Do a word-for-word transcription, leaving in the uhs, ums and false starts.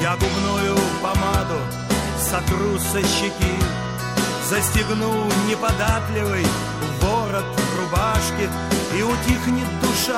Я губную помаду сотру со щеки, застегну неподатливый ворот рубашки, и утихнет душа